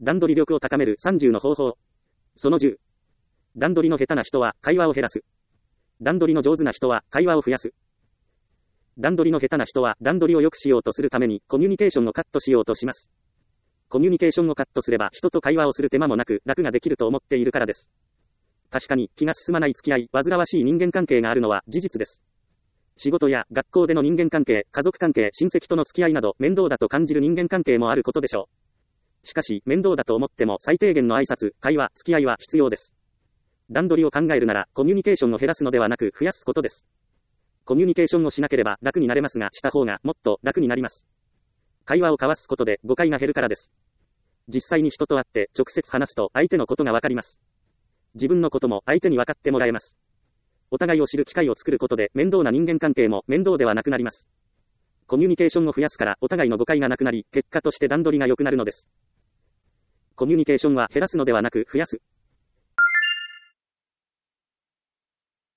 段取り力を高める30の方法。その10。段取りの下手な人は会話を減らす。段取りの上手な人は会話を増やす。段取りの下手な人は段取りを良くしようとするためにコミュニケーションをカットしようとします。コミュニケーションをカットすれば人と会話をする手間もなく楽ができると思っているからです。確かに気が進まない付き合い、煩わしい人間関係があるのは事実です。仕事や学校での人間関係、家族関係、親戚との付き合いなど面倒だと感じる人間関係もあることでしょう。しかし面倒だと思っても最低限の挨拶、会話、付き合いは必要です。段取りを考えるならコミュニケーションを減らすのではなく増やすことです。コミュニケーションをしなければ楽になれますが、した方がもっと楽になります。会話を交わすことで誤解が減るからです。実際に人と会って直接話すと相手のことがわかります。自分のことも相手に分かってもらえます。お互いを知る機会を作ることで面倒な人間関係も面倒ではなくなります。コミュニケーションを増やすからお互いの誤解がなくなり、結果として段取りが良くなるのです。コミュニケーションは減らすのではなく増やす。